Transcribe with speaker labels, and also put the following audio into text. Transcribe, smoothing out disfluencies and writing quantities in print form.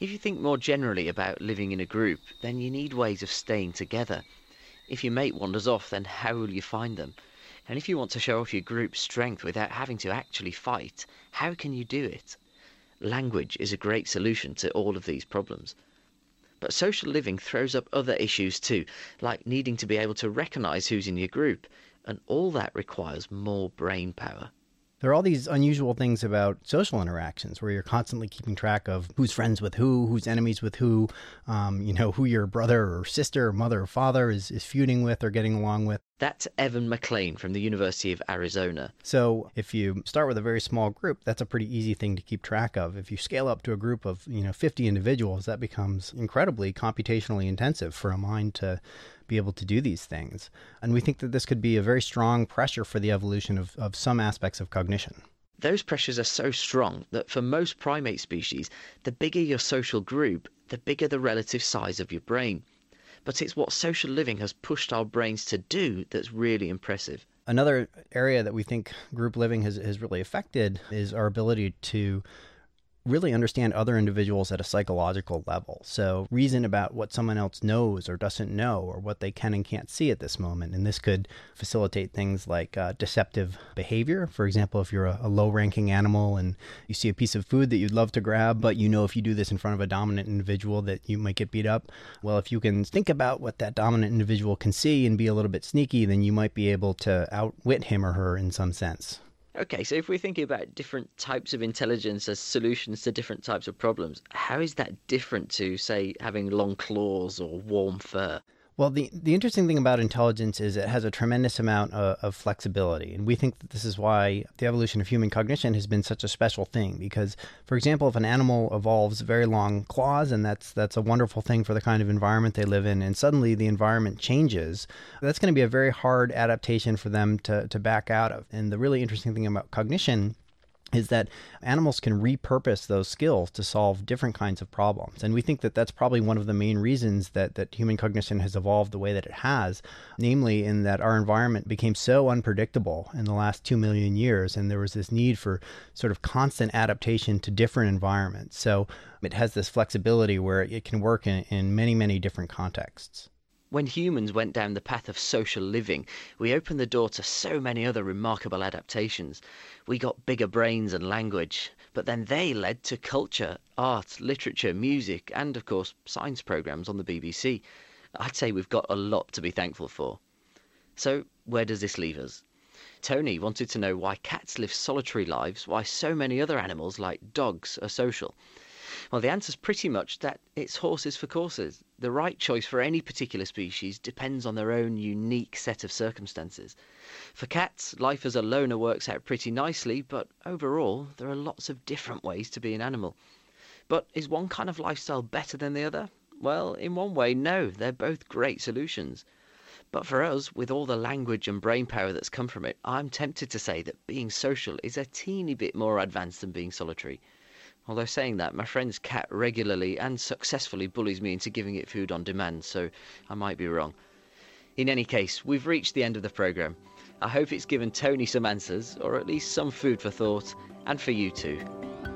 Speaker 1: If you think more generally about living in a group, then you need ways of staying together. If your mate wanders off, then how will you find them? And if you want to show off your group's strength without having to actually fight, how can you do it? Language is a great solution to all of these problems. But social living throws up other issues too, like needing to be able to recognise who's in your group, and all that requires more brain power.
Speaker 2: There are all these unusual things about social interactions where you're constantly keeping track of who's friends with who, who's enemies with who, who your brother or sister or mother or father is feuding with or getting along with.
Speaker 1: That's Evan McLean from the University of Arizona.
Speaker 2: So if you start with a very small group, that's a pretty easy thing to keep track of. If you scale up to a group of 50 individuals, that becomes incredibly computationally intensive for a mind to be able to do these things. And we think that this could be a very strong pressure for the evolution of some aspects of cognition.
Speaker 1: Those pressures are so strong that for most primate species, the bigger your social group, the bigger the relative size of your brain. But it's what social living has pushed our brains to do that's really impressive.
Speaker 2: Another area that we think group living has really affected is our ability to really understand other individuals at a psychological level. So reason about what someone else knows or doesn't know, or what they can and can't see at this moment. And this could facilitate things like deceptive behavior. For example, if you're a low-ranking animal and you see a piece of food that you'd love to grab, but you know if you do this in front of a dominant individual that you might get beat up. Well, if you can think about what that dominant individual can see and be a little bit sneaky, then you might be able to outwit him or her in some sense.
Speaker 1: Okay, so if we're thinking about different types of intelligence as solutions to different types of problems, how is that different to, say, having long claws or warm fur?
Speaker 2: Well, the interesting thing about intelligence is it has a tremendous amount of flexibility. And we think that this is why the evolution of human cognition has been such a special thing. Because, for example, if an animal evolves very long claws, and that's a wonderful thing for the kind of environment they live in, and suddenly the environment changes, that's going to be a very hard adaptation for them to back out of. And the really interesting thing about cognition is that animals can repurpose those skills to solve different kinds of problems. And we think that that's probably one of the main reasons that human cognition has evolved the way that it has, namely in that our environment became so unpredictable in the last 2 million years, and there was this need for sort of constant adaptation to different environments. So it has this flexibility where it can work in many, many different contexts.
Speaker 1: When humans went down the path of social living, we opened the door to so many other remarkable adaptations. We got bigger brains and language, but then they led to culture, art, literature, music, and of course, science programmes on the BBC. I'd say we've got a lot to be thankful for. So, where does this leave us? Tony wanted to know why cats live solitary lives, why so many other animals like dogs are social. Well, the answer's pretty much that it's horses for courses. The right choice for any particular species depends on their own unique set of circumstances. For cats, life as a loner works out pretty nicely, but overall, there are lots of different ways to be an animal. But is one kind of lifestyle better than the other? Well, in one way, no. They're both great solutions. But for us, with all the language and brain power that's come from it, I'm tempted to say that being social is a teeny bit more advanced than being solitary. Although saying that, my friend's cat regularly and successfully bullies me into giving it food on demand, so I might be wrong. In any case, we've reached the end of the programme. I hope it's given Tony some answers, or at least some food for thought, and for you too.